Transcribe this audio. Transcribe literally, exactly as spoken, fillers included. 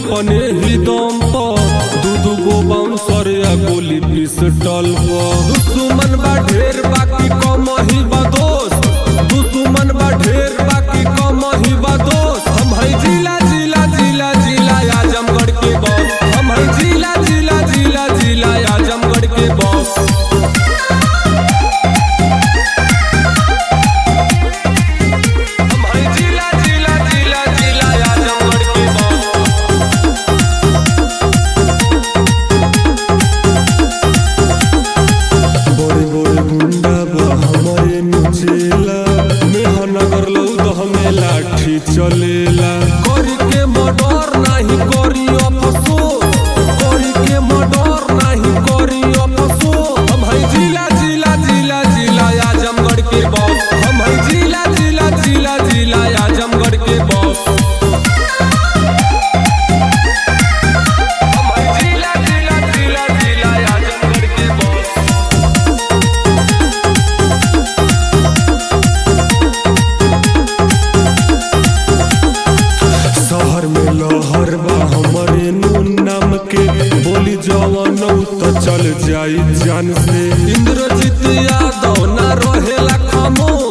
अपने ही दम पर दू दू गो बाउंसर या गोली पिस्टल पर। दुश्मन बा ढेर बाकी कम ही बा दोस्त, दुश्मन बा ढेर बाकी कम ही बा दोस्त। हम है जिला जिला जिला जिला आजमगढ़ के बॉस, हम है जिला जिला जिला जिला आजमगढ़ के बॉस। हम है जिला जिला जिला जिला आजमगढ़ के बॉस। बड़े बड़े गुंडा बा हमारे नुचेला, मेहनगर लौ तो हमें लाठी चलेला। करी के मर्डर नहीं करी अफसोस, करी के मर्डर नहीं करी अफसोस। हम है जिला जिला जिला जिला आजमगढ़ के बॉस, हम है जिला जिला जिला जिला आजमगढ़ के बॉस। हम है जिला जिला जिला जिला आजमगढ़ के बॉस। शहर में लहर बा हमारे नून नाम के, बोली जवान तो चल जाई जान से। इंद्रजीत यादव ना रहेला खामोश,